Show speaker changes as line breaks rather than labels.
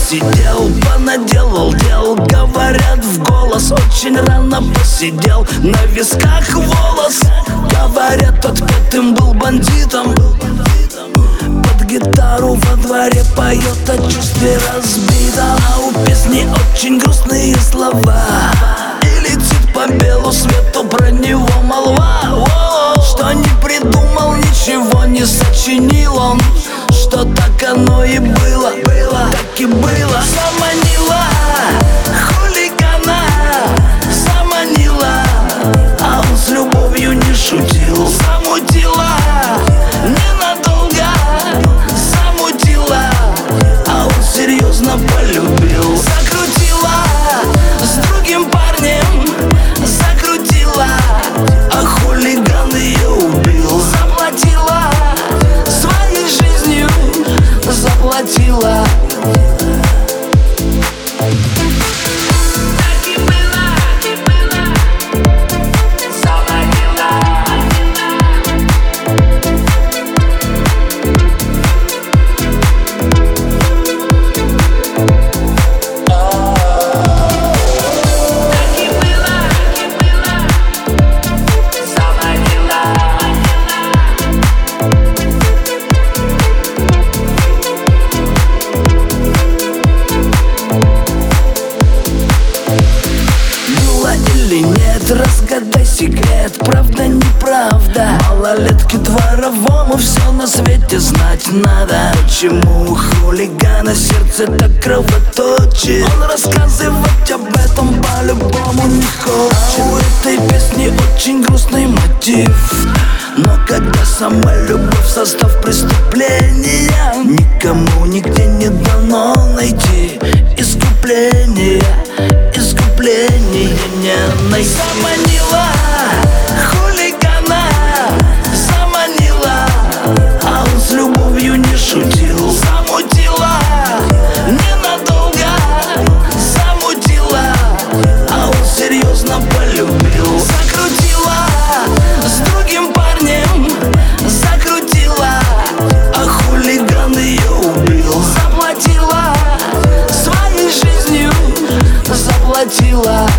посидел, понаделал дел. Говорят в голос, очень рано посидел. На висках волос. Говорят, отпетым был бандитом. Под гитару во дворе поет о чувстве разбитом. А у песни очень грустные слова. И летит по белу свету про него молва. Что не придумал, ничего не сочинил он. Что так оно и было, так и было. Заманила хулигана, заманила, а он с любовью не шутил. Замутила ненадолго, замутила, а он серьезно полюбил. Закрутила с другим парнем, закрутила, а хулиган ее убил. Заплатила своей жизнью, заплатила. Или нет, разгадай секрет, правда, неправда. Малолетке дворовому все на свете знать надо. Почему у хулигана сердце так кровоточит? Он рассказывать об этом по-любому не хочет. А у этой песни очень грустный мотив. Но когда сама любовь в состав преступления, никому нигде не дано найти искупление. Искупление не найти. Заманила хулигана, заманила, а он с любовью не шутил. Замутила ненадолго, замутила, а он серьезно полюбил. Закрутила с другим парнем, закрутила, а хулиган ее убил. Заплатила своей жизнью, заплатила.